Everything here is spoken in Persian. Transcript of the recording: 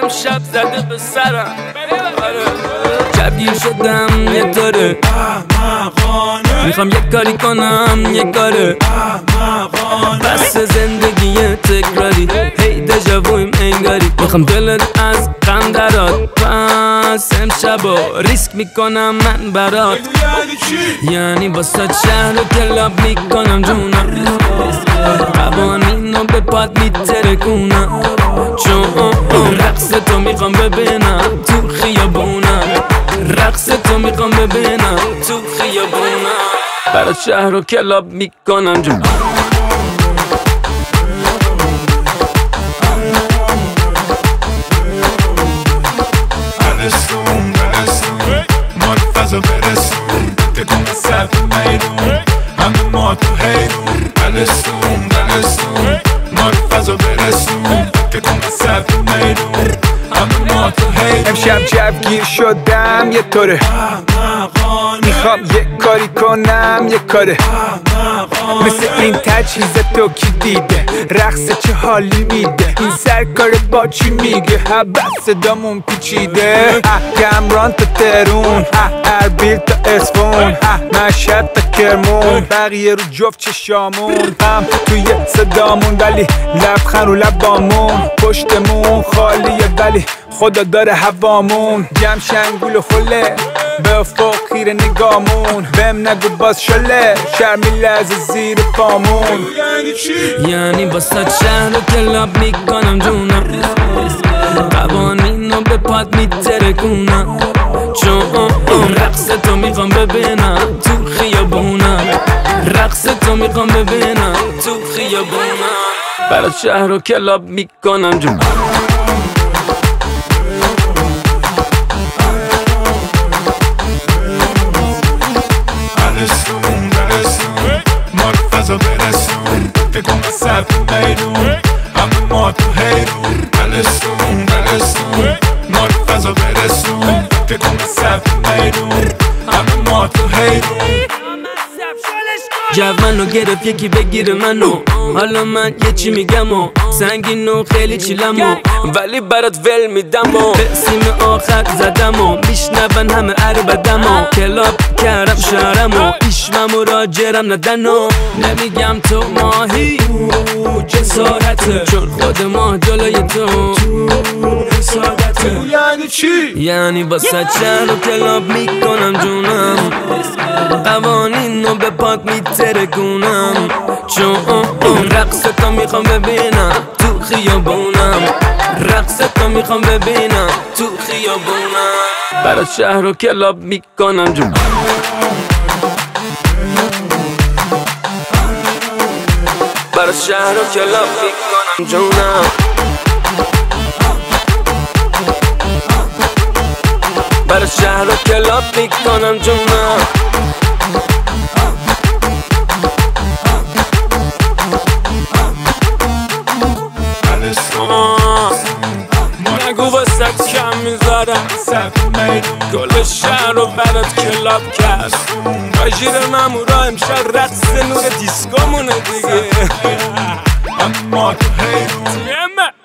امشب زده به سرم شبگیر شدم یه طوره میخوام یک کاری کنم یک کاره بس زندگی تکراری هی دژاوویم انگاری میخوام دلت از غم درات پس امشبا ریسک میکنم من برات یعنی با شهر رو کلاب میکنم جونم قوانینو به پاد میترکونم چون رقص تو میخوام ببینم تو خیابونم رقص تو میخوام ببینم تو خیابونم برات شهر رو کلاب میکنم جونم برسون که کنه سرد میرون همه ما تو حیرون برسون فضا برسون که کنه سرد میرون همه ما تو حیرون امشب جوگیر شدم یه طوره میخوام یک کاری کنم یک کاره مثل این تجهیز تو کی دیده رقص چه حالی میده این سرکار با چی میگه بس صدامون پیچیده کمران تا ترون اربیل تا اصفون مشهد تا کرمون بقیه رو جفت چشامون هم توی صدامون ولی لبخند رو لبامون پشتمون خالیه ولی خدا داره هوامون جمع شنگول و خله به افق خیره نگامون بهم نگو باز شله شرمی لحظه زیر پامون یعنی واسه شهر رو کلاب میکنم جونم قوانینو به پاد میترکونم چون رقص تو میخوام ببینم تو خیابونم رقص تو میخوام ببینم تو خیابونم برات شهر رو کلاب میکنم جونم برسون که کنه سرد میرون همه ما تو حیرون برسون فضا برسون که کنه سرد میرون همه ما تو حیرون جو منو گرفت یکی بگیره منو حالا من یه چی میگم و سنگین و خیلی چیلم و ولی برات ول میدم و به سیم آخر زدم و میشنون همه عربدم و کلاب کردم شهرم و ایشمم و راجرم ندن و نمیگم تو ماهی جسارته چون خود ما جلوی تو حسادته یعنی چی؟ یعنی با شهر رو کلاب میکنم جونم قوانینو به پاد میترکونم چون رقص تو میخوام ببینم تو خیابونم رقص تو میخوام ببینم تو خیابونم برات شهر رو کلاب میکنم جونم برات شهر رو کلاب میکنم جونم برات شهر رو کلاب میکنم جونم نگو واسه کم میذارم گل شهر رو برات کلاب کرد باجیر ممورا امشب رقص نور دیسکومونه دیگه اما تو حیرون